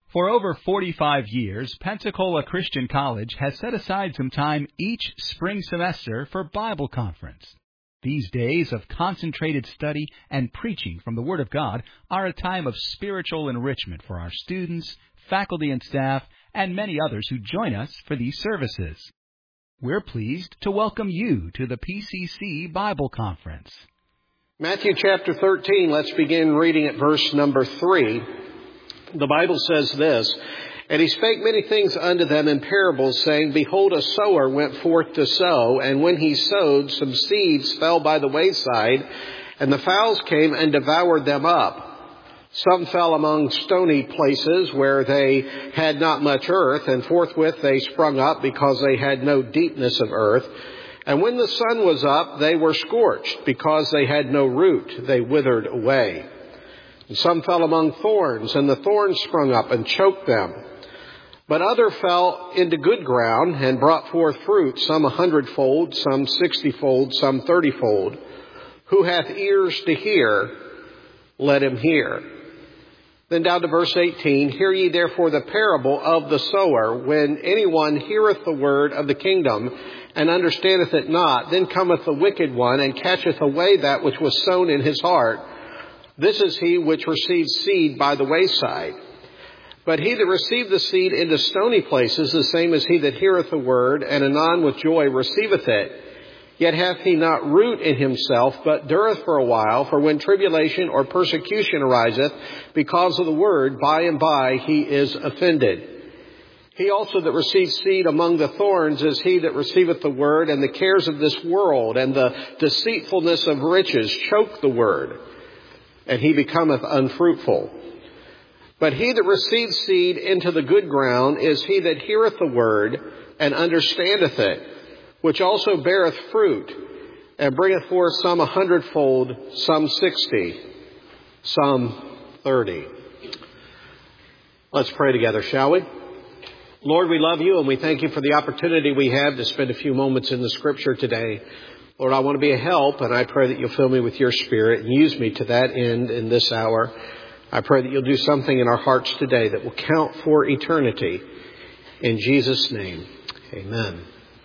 For over 45 years, Pensacola Christian College has set aside some time each spring semester for Bible conference. These days of concentrated study and preaching from the Word of God are a time of spiritual enrichment for our students, faculty and staff, and many others who join us for these services. We're pleased to welcome you to the PCC Bible Conference. Matthew chapter 13, let's begin reading at verse number 3. The Bible says this, "And he spake many things unto them in parables, saying, Behold, a sower went forth to sow, and when he sowed, some seeds fell by the wayside, and the fowls came and devoured them up. Some fell among stony places where they had not much earth, and forthwith they sprung up, because they had no deepness of earth. And when the sun was up, they were scorched, because they had no root, they withered away. And some fell among thorns, and the thorns sprung up and choked them. But other fell into good ground, and brought forth fruit, some 100-fold, some 60-fold, some 30-fold. Who hath ears to hear, let him hear." Then down to verse 18, "Hear ye therefore the parable of the sower. When anyone heareth the word of the kingdom, and understandeth it not, then cometh the wicked one, and catcheth away that which was sown in his heart. This is he which receives seed by the wayside. But he that received the seed into stony places, the same as he that heareth the word, and anon with joy receiveth it. Yet hath he not root in himself, but dureth for a while. For when tribulation or persecution ariseth because of the word, by and by he is offended. He also that receives seed among the thorns is he that receiveth the word, and the cares of this world and the deceitfulness of riches choke the word, and he becometh unfruitful. But he that receives seed into the good ground is he that heareth the word, and understandeth it, which also beareth fruit, and bringeth forth some 100-fold, some 60, some 30. Let's pray together, shall we? Lord, we love you, and we thank you for the opportunity we have to spend a few moments in the Scripture today. Lord, I want to be a help, and I pray that you'll fill me with your Spirit and use me to that end in this hour. I pray that you'll do something in our hearts today that will count for eternity. In Jesus' name, amen.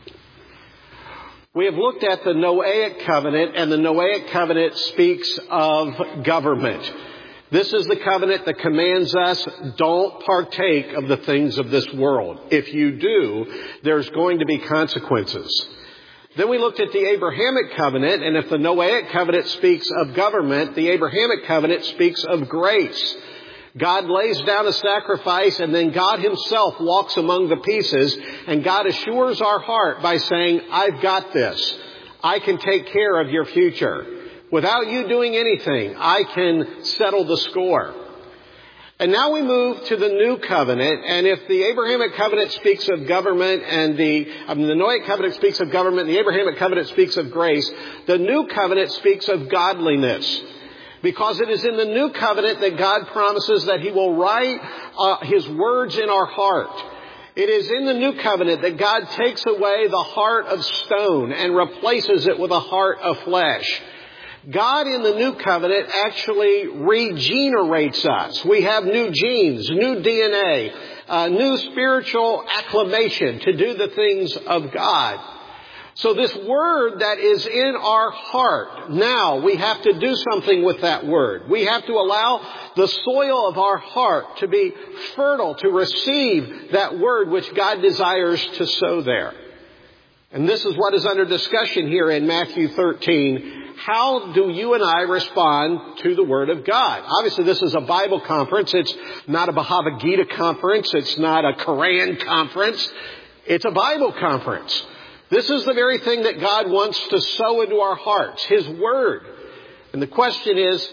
We have looked at the Noahic covenant, and the Noahic covenant speaks of government. This is the covenant that commands us, don't partake of the things of this world. If you do, there's going to be consequences. Then we looked at the Abrahamic covenant, and if the Noahic covenant speaks of government, the Abrahamic covenant speaks of grace. God lays down a sacrifice, and then God himself walks among the pieces, and God assures our heart by saying, I've got this. I can take care of your future. Without you doing anything, I can settle the score. And now we move to the new covenant, and if the Abrahamic covenant speaks of government and the Noahic covenant speaks of government, the Abrahamic covenant speaks of grace, the new covenant speaks of godliness. Because it is in the new covenant that God promises that he will write his words in our heart. It is in the new covenant that God takes away the heart of stone and replaces it with a heart of flesh. God in the new covenant actually regenerates us. We have new genes, new DNA, new spiritual acclamation to do the things of God. So this word that is in our heart, now we have to do something with that word. We have to allow the soil of our heart to be fertile to receive that word which God desires to sow there. And this is what is under discussion here in Matthew 13. How do you and I respond to the Word of God? Obviously, this is a Bible conference. It's not a Bhagavad Gita conference. It's not a Quran conference. It's a Bible conference. This is the very thing that God wants to sow into our hearts, his Word. And the question is,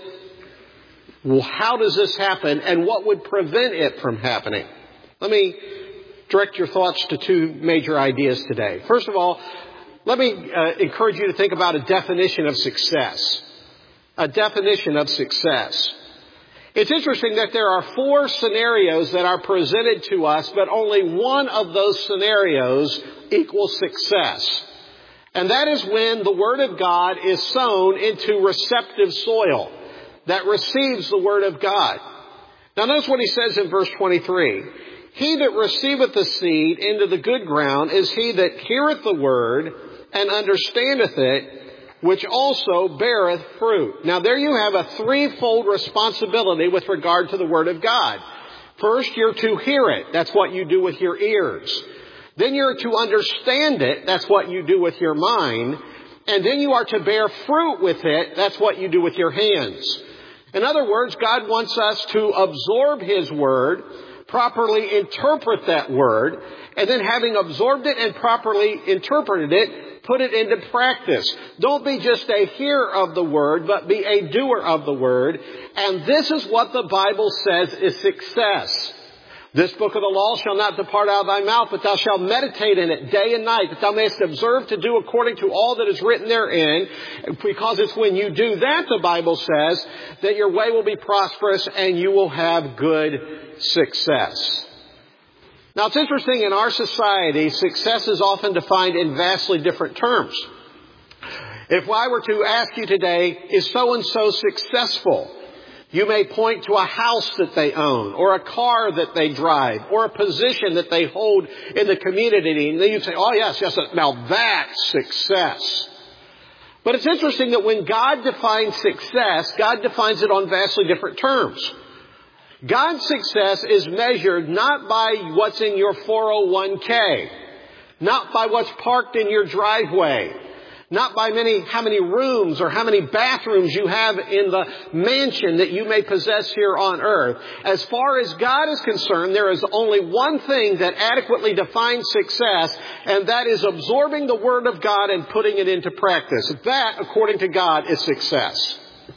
well, how does this happen, and what would prevent it from happening? Let me direct your thoughts to two major ideas today. First of all, let me encourage you to think about a definition of success. A definition of success. It's interesting that there are 4 scenarios that are presented to us, but only one of those scenarios equals success. And that is when the Word of God is sown into receptive soil that receives the Word of God. Now notice what he says in verse 23. He that receiveth the seed into the good ground is he that heareth the word and understandeth it, which also beareth fruit. Now there you have a threefold responsibility with regard to the word of God. First, you're to hear it. That's what you do with your ears. Then you're to understand it. That's what you do with your mind. And then you are to bear fruit with it. That's what you do with your hands. In other words, God wants us to absorb His word, properly interpret that word, and then having absorbed it and properly interpreted it, put it into practice. Don't be just a hearer of the word, but be a doer of the word. And this is what the Bible says is success. This book of the law shall not depart out of thy mouth, but thou shalt meditate in it day and night, that thou mayest observe to do according to all that is written therein. Because it's when you do that, the Bible says, that your way will be prosperous and you will have good success. Now it's interesting, in our society, success is often defined in vastly different terms. If I were to ask you today, is so-and-so successful? You may point to a house that they own, or a car that they drive, or a position that they hold in the community. And then you say, oh yes, now that's success. But it's interesting that when God defines success, God defines it on vastly different terms. God's success is measured not by what's in your 401k, not by what's parked in your driveway, not by how many rooms or how many bathrooms you have in the mansion that you may possess here on earth. As far as God is concerned, there is only one thing that adequately defines success, and that is absorbing the Word of God and putting it into practice. That, according to God, is success.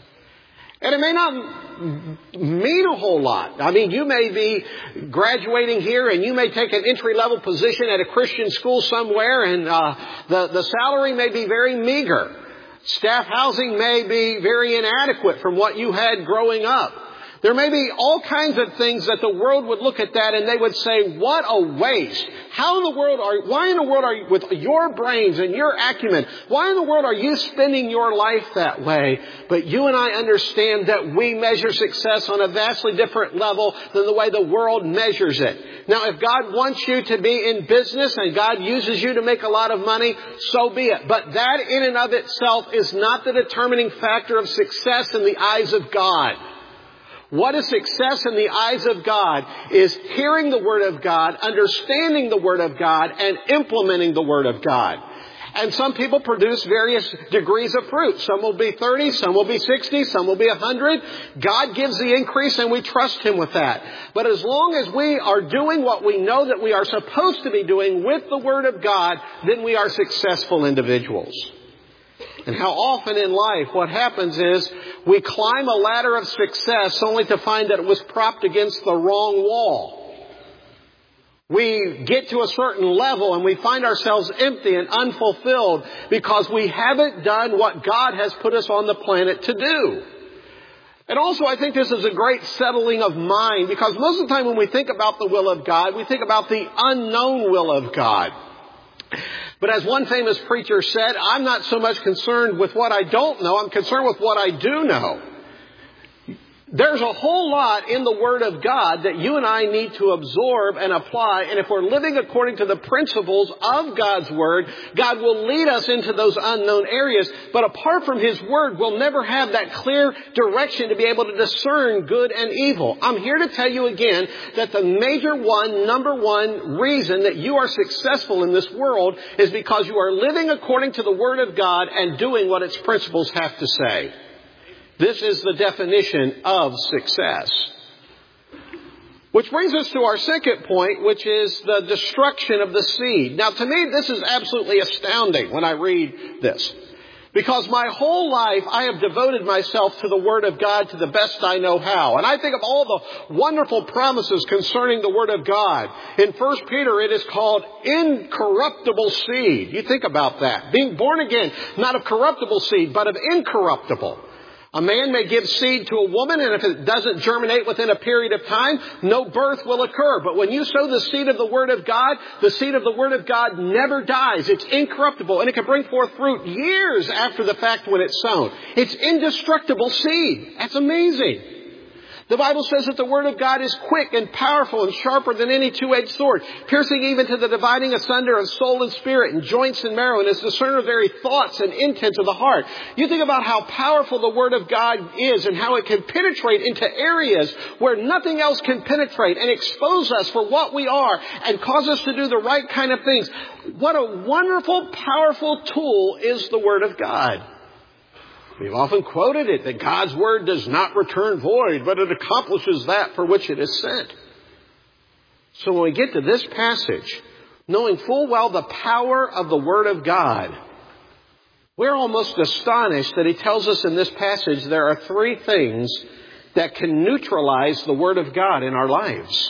And it may not mean a whole lot. I mean, you may be graduating here and you may take an entry-level position at a Christian school somewhere, and the salary may be very meager. Staff housing may be very inadequate from what you had growing up. There may be all kinds of things that the world would look at that and they would say, what a waste. Why in the world are you, with your brains and your acumen, why in the world are you spending your life that way? But you and I understand that we measure success on a vastly different level than the way the world measures it. Now, if God wants you to be in business and God uses you to make a lot of money, so be it. But that in and of itself is not the determining factor of success in the eyes of God. What is success in the eyes of God is hearing the Word of God, understanding the Word of God, and implementing the Word of God. And some people produce various degrees of fruit. Some will be 30, some will be 60, some will be 100. God gives the increase and we trust Him with that. But as long as we are doing what we know that we are supposed to be doing with the Word of God, then we are successful individuals. And how often in life what happens is we climb a ladder of success only to find that it was propped against the wrong wall. We get to a certain level and we find ourselves empty and unfulfilled because we haven't done what God has put us on the planet to do. And also I think this is a great settling of mind, because most of the time when we think about the will of God, we think about the unknown will of God. But as one famous preacher said, I'm not so much concerned with what I don't know, I'm concerned with what I do know. There's a whole lot in the Word of God that you and I need to absorb and apply. And if we're living according to the principles of God's Word, God will lead us into those unknown areas. But apart from His Word, we'll never have that clear direction to be able to discern good and evil. I'm here to tell you again that the number one reason that you are successful in this world is because you are living according to the Word of God and doing what its principles have to say. This is the definition of success. Which brings us to our second point, which is the destruction of the seed. Now, to me, this is absolutely astounding when I read this. Because my whole life, I have devoted myself to the Word of God to the best I know how. And I think of all the wonderful promises concerning the Word of God. In 1 Peter, it is called incorruptible seed. You think about that. Being born again, not of corruptible seed, but of incorruptible. A man may give seed to a woman, and if it doesn't germinate within a period of time, no birth will occur. But when you sow the seed of the Word of God, the seed of the Word of God never dies. It's incorruptible, and it can bring forth fruit years after the fact when it's sown. It's indestructible seed. That's amazing. The Bible says that the Word of God is quick and powerful and sharper than any two-edged sword, piercing even to the dividing asunder of soul and spirit and joints and marrow, and is discerner of very thoughts and intents of the heart. You think about how powerful the Word of God is and how it can penetrate into areas where nothing else can penetrate and expose us for what we are and cause us to do the right kind of things. What a wonderful, powerful tool is the Word of God. We've often quoted it, that God's Word does not return void, but it accomplishes that for which it is sent. So when we get to this passage, knowing full well the power of the Word of God, we're almost astonished that he tells us in this passage there are three things that can neutralize the Word of God in our lives.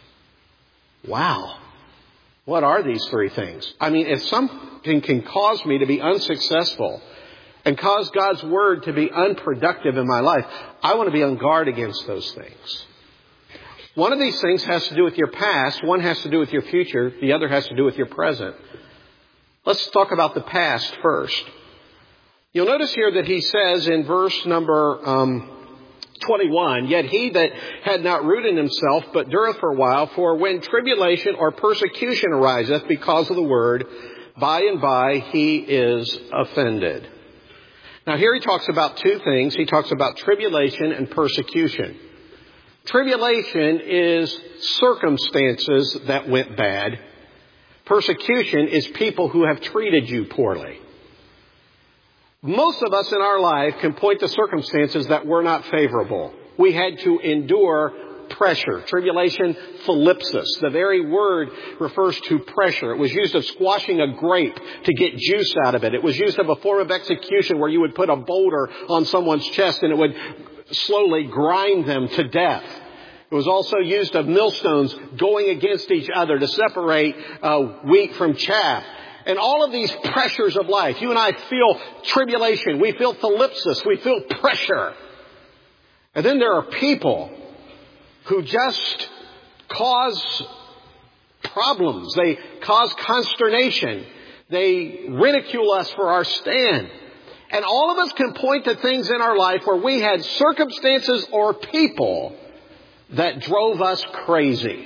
Wow. What are these three things? I mean, if something can cause me to be unsuccessful and cause God's Word to be unproductive in my life, I want to be on guard against those things. One of these things has to do with your past. One has to do with your future. The other has to do with your present. Let's talk about the past first. You'll notice here that he says in verse number 21, yet he that had not root in himself, but dureth for a while, for when tribulation or persecution ariseth because of the word, by and by he is offended. Now here he talks about two things. He talks about tribulation and persecution. Tribulation is circumstances that went bad. Persecution is people who have treated you poorly. Most of us in our life can point to circumstances that were not favorable. We had to endure pressure. Tribulation, thlipsis. The very word refers to pressure. It was used of squashing a grape to get juice out of it. It was used of a form of execution where you would put a boulder on someone's chest and it would slowly grind them to death. It was also used of millstones going against each other to separate wheat from chaff. And all of these pressures of life, you and I feel tribulation. We feel thlipsis. We feel pressure. And then there are people who just cause problems. They cause consternation. They ridicule us for our stand. And all of us can point to things in our life where we had circumstances or people that drove us crazy.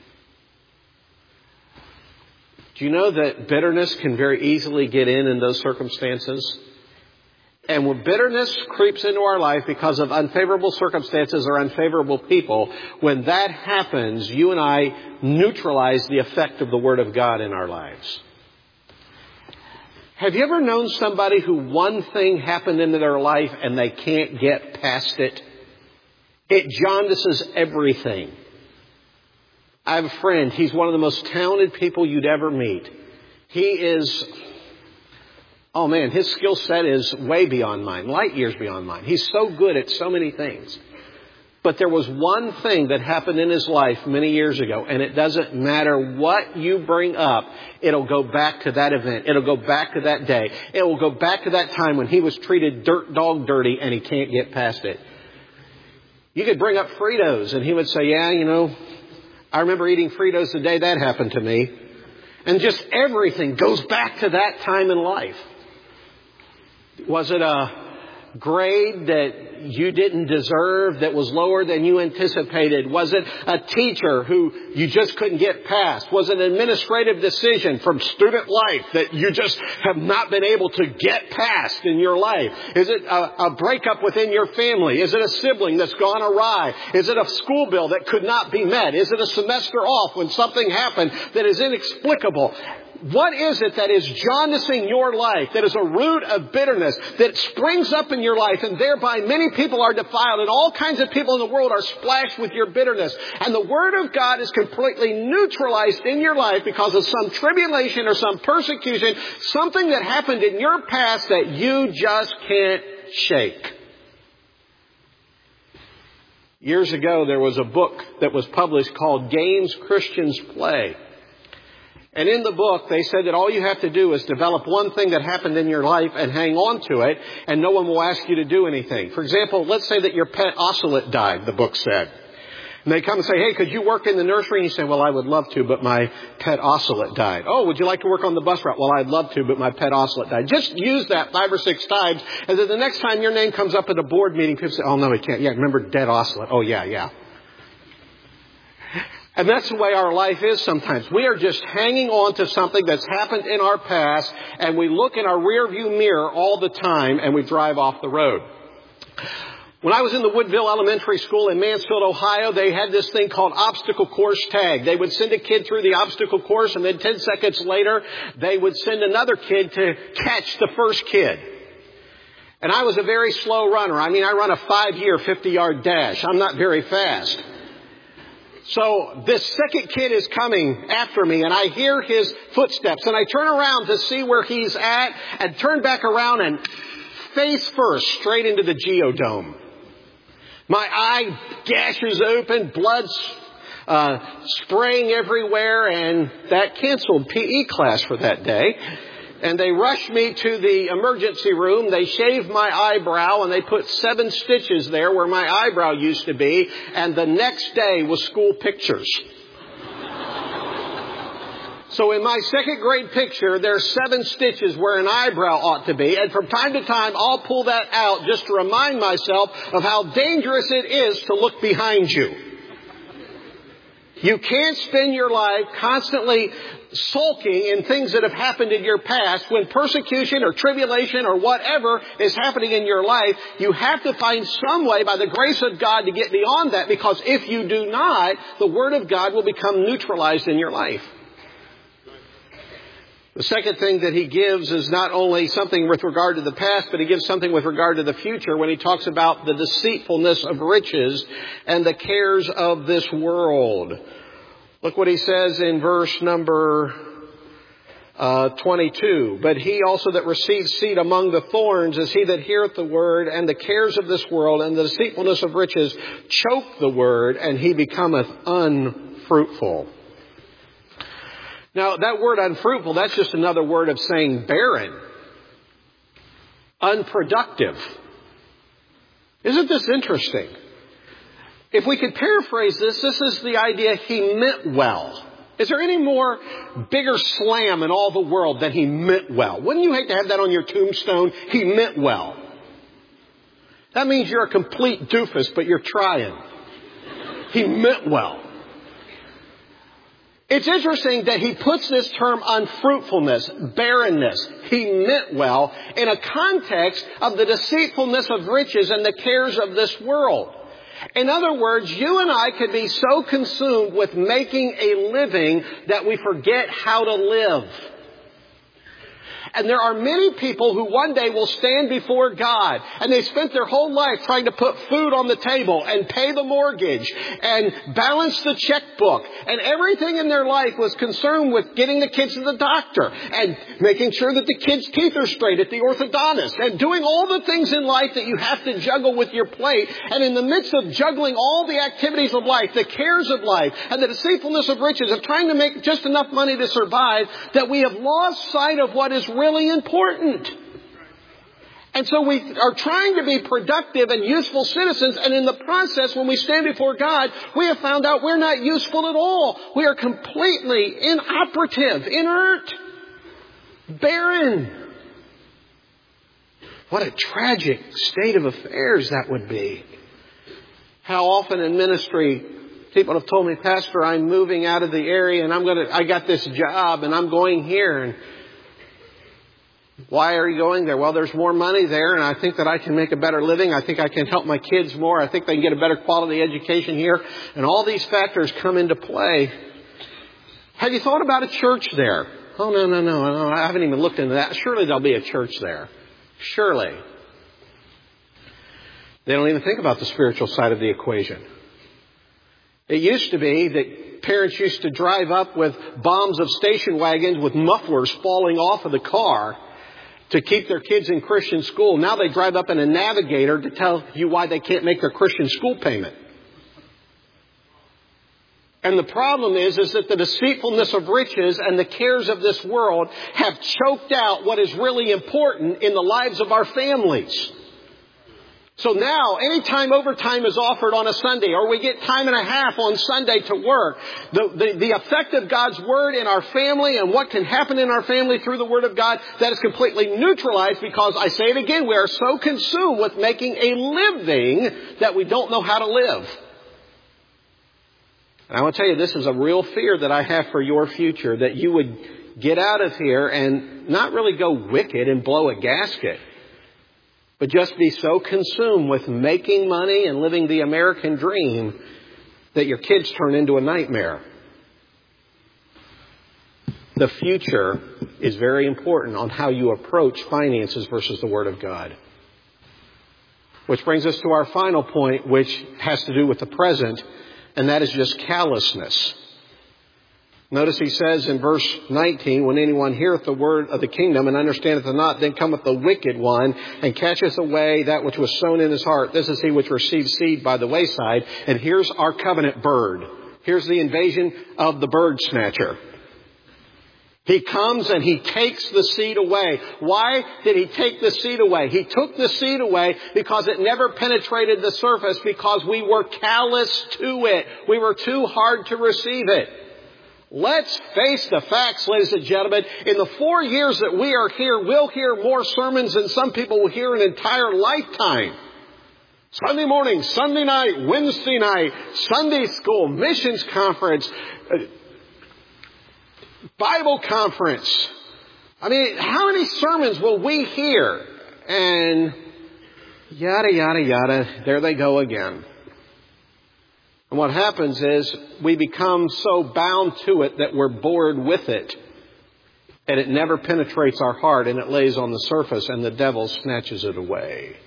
Do you know that bitterness can very easily get in those circumstances? And when bitterness creeps into our life because of unfavorable circumstances or unfavorable people, when that happens, you and I neutralize the effect of the Word of God in our lives. Have you ever known somebody who one thing happened into their life and they can't get past it? It jaundices everything. I have a friend. He's one of the most talented people you'd ever meet. He is... oh man, his skill set is way beyond mine, light years beyond mine. He's so good at so many things. But there was one thing that happened in his life many years ago, and it doesn't matter what you bring up, it'll go back to that event. It'll go back to that day. It will go back to that time when he was treated dirt dog dirty and he can't get past it. You could bring up Fritos and he would say, yeah, you know, I remember eating Fritos the day that happened to me. And just everything goes back to that time in life. Was it a grade that you didn't deserve that was lower than you anticipated? Was it a teacher who you just couldn't get past? Was it an administrative decision from student life that you just have not been able to get past in your life? Is it a breakup within your family? Is it a sibling that's gone awry? Is it a school bill that could not be met? Is it a semester off when something happened that is inexplicable? What is it that is jaundicing your life, that is a root of bitterness, that springs up in your life, and thereby many people are defiled, and all kinds of people in the world are splashed with your bitterness. And the Word of God is completely neutralized in your life because of some tribulation or some persecution, something that happened in your past that you just can't shake. Years ago, there was a book that was published called Games Christians Play. And in the book, they said that all you have to do is develop one thing that happened in your life and hang on to it, and no one will ask you to do anything. For example, let's say that your pet ocelot died, the book said. And they come and say, hey, could you work in the nursery? And you say, well, I would love to, but my pet ocelot died. Oh, would you like to work on the bus route? Well, I'd love to, but my pet ocelot died. Just use that 5 or 6 times. And then the next time your name comes up at a board meeting, people say, oh, no, he can't. Yeah, remember dead ocelot. Oh, yeah. And that's the way our life is sometimes. We are just hanging on to something that's happened in our past, and we look in our rearview mirror all the time, and we drive off the road. When I was in the Woodville Elementary School in Mansfield, Ohio, they had this thing called obstacle course tag. They would send a kid through the obstacle course, and then 10 seconds later, they would send another kid to catch the first kid. And I was a very slow runner. I run a 5-year 50-yard dash. I'm not very fast. So this second kid is coming after me, and I hear his footsteps, and I turn around to see where he's at and turn back around and face first straight into the geodome. My eye gashes open, blood's spraying everywhere, and that canceled PE class for that day. And they rushed me to the emergency room. They shaved my eyebrow, and they put 7 stitches there where my eyebrow used to be. And the next day was school pictures. So in my 2nd grade picture, there's 7 stitches where an eyebrow ought to be. And from time to time, I'll pull that out just to remind myself of how dangerous it is to look behind you. You can't spend your life constantly sulking in things that have happened in your past. When persecution or tribulation or whatever is happening in your life, you have to find some way by the grace of God to get beyond that, because if you do not, the Word of God will become neutralized in your life. The second thing that he gives is not only something with regard to the past, but he gives something with regard to the future when he talks about the deceitfulness of riches and the cares of this world. Look what he says in verse number 22. But he also that receives seed among the thorns is he that heareth the word, and the cares of this world and the deceitfulness of riches choke the word, and he becometh unfruitful. Now, that word unfruitful, that's just another word of saying barren, unproductive. Isn't this interesting? If we could paraphrase this is the idea he meant well. Is there any more bigger slam in all the world than he meant well? Wouldn't you hate to have that on your tombstone? He meant well. That means you're a complete doofus, but you're trying. He meant well. It's interesting that he puts this term unfruitfulness, barrenness, he meant well, in a context of the deceitfulness of riches and the cares of this world. In other words, you and I could be so consumed with making a living that we forget how to live. And there are many people who one day will stand before God, and they spent their whole life trying to put food on the table and pay the mortgage and balance the checkbook. And everything in their life was concerned with getting the kids to the doctor and making sure that the kids' teeth are straight at the orthodontist and doing all the things in life that you have to juggle with your plate. And in the midst of juggling all the activities of life, the cares of life, and the deceitfulness of riches, of trying to make just enough money to survive, that we have lost sight of what is really important. And so we are trying to be productive and useful citizens, and in the process, when we stand before God, we have found out we're not useful at all. We are completely inoperative, inert, barren. What a tragic state of affairs that would be. How often in ministry people have told me, Pastor, I'm moving out of the area and I got this job and I'm going here. And why are you going there? Well, there's more money there, and I think that I can make a better living. I think I can help my kids more. I think they can get a better quality education here. And all these factors come into play. Have you thought about a church there? Oh, no. I haven't even looked into that. Surely there'll be a church there. Surely. They don't even think about the spiritual side of the equation. It used to be that parents used to drive up with bombs of station wagons with mufflers falling off of the car to keep their kids in Christian school. Now they drive up in a Navigator to tell you why they can't make their Christian school payment. And the problem is that the deceitfulness of riches and the cares of this world have choked out what is really important in the lives of our families. So now, anytime overtime is offered on a Sunday, or we get time and a half on Sunday to work, the effect of God's Word in our family and what can happen in our family through the Word of God, that is completely neutralized because, I say it again, we are so consumed with making a living that we don't know how to live. And I want to tell you, this is a real fear that I have for your future, that you would get out of here and not really go wicked and blow a gasket, but just be so consumed with making money and living the American dream that your kids turn into a nightmare. The future is very important on how you approach finances versus the Word of God. Which brings us to our final point, which has to do with the present, and that is just callousness. Notice he says in verse 19, when anyone heareth the word of the kingdom and understandeth it not, then cometh the wicked one and catcheth away that which was sown in his heart. This is he which receives seed by the wayside. And here's our covenant bird. Here's the invasion of the bird snatcher. He comes and he takes the seed away. Why did he take the seed away? He took the seed away because it never penetrated the surface, because we were callous to it. We were too hard to receive it. Let's face the facts, ladies and gentlemen. In the 4 years that we are here, we'll hear more sermons than some people will hear an entire lifetime. Sunday morning, Sunday night, Wednesday night, Sunday school, missions conference, Bible conference. I mean, how many sermons will we hear? And yada, yada, yada, there they go again. And what happens is we become so bound to it that we're bored with it. And it never penetrates our heart, and it lays on the surface, and the devil snatches it away.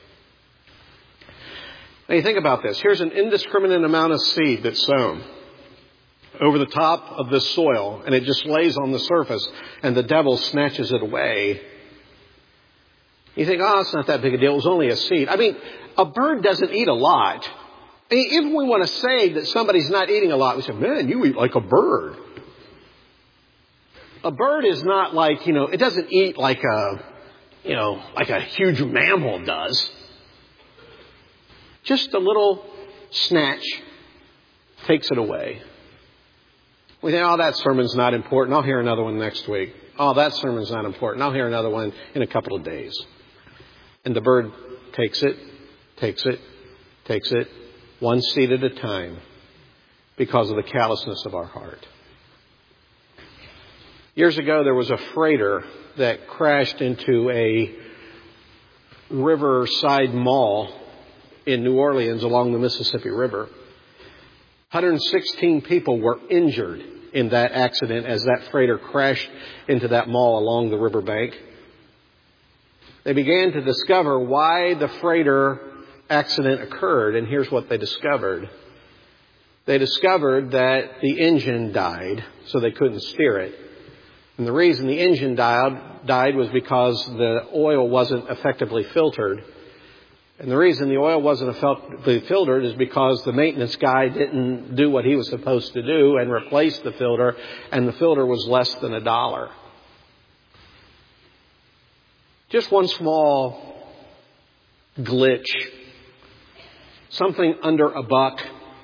Now you think about this. Here's an indiscriminate amount of seed that's sown over the top of this soil, and it just lays on the surface, and the devil snatches it away. You think, oh, it's not that big a deal. It was only a seed. I mean, a bird doesn't eat a lot. If we want to say that somebody's not eating a lot, we say, man, you eat like a bird. A bird is not like, it doesn't eat like a huge mammal does. Just a little snatch takes it away. We think, oh, that sermon's not important. I'll hear another one next week. Oh, that sermon's not important. I'll hear another one in a couple of days. And the bird takes it, one seed at a time, because of the callousness of our heart. Years ago, there was a freighter that crashed into a riverside mall in New Orleans along the Mississippi River. 116 people were injured in that accident as that freighter crashed into that mall along the riverbank. They began to discover why the freighter accident occurred, and here's what they discovered. They discovered that the engine died, so they couldn't steer it. And the reason the engine died was because the oil wasn't effectively filtered. And the reason the oil wasn't effectively filtered is because the maintenance guy didn't do what he was supposed to do and replace the filter, and the filter was less than $1. Just one small glitch. Something under $1.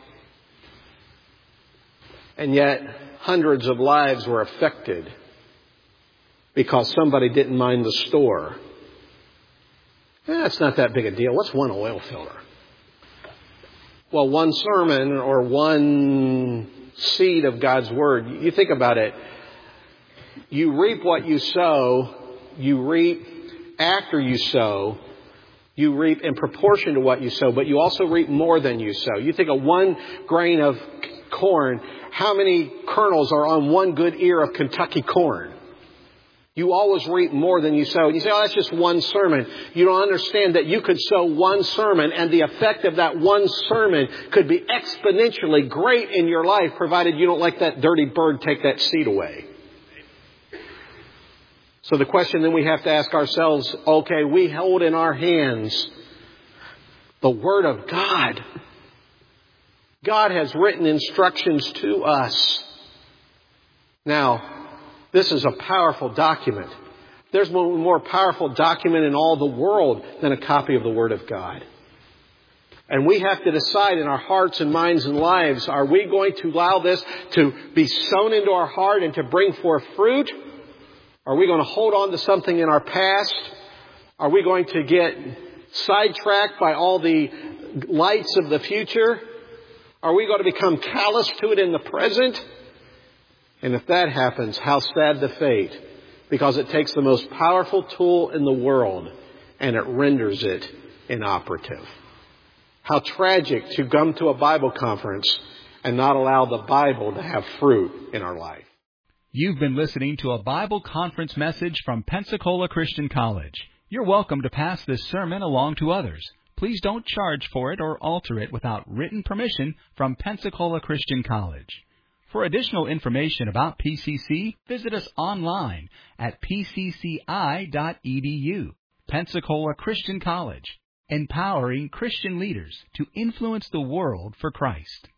And yet hundreds of lives were affected because somebody didn't mind the store. It's not that big a deal. What's one oil filter? Well, one sermon or one seed of God's Word, you think about it. You reap what you sow. You reap after you sow. You reap in proportion to what you sow, but you also reap more than you sow. You think of 1 grain of corn, how many kernels are on 1 good ear of Kentucky corn? You always reap more than you sow. And you say, oh, that's just one sermon. You don't understand that you could sow one sermon, and the effect of that one sermon could be exponentially great in your life, provided you don't let that dirty bird take that seed away. So the question then we have to ask ourselves, okay, we hold in our hands the Word of God. God has written instructions to us. Now, this is a powerful document. There's no more powerful document in all the world than a copy of the Word of God. And we have to decide in our hearts and minds and lives, are we going to allow this to be sown into our heart and to bring forth fruit? Are we going to hold on to something in our past? Are we going to get sidetracked by all the lights of the future? Are we going to become callous to it in the present? And if that happens, how sad the fate, because it takes the most powerful tool in the world and it renders it inoperative. How tragic to come to a Bible conference and not allow the Bible to have fruit in our life. You've been listening to a Bible conference message from Pensacola Christian College. You're welcome to pass this sermon along to others. Please don't charge for it or alter it without written permission from Pensacola Christian College. For additional information about PCC, visit us online at pcci.edu. Pensacola Christian College, empowering Christian leaders to influence the world for Christ.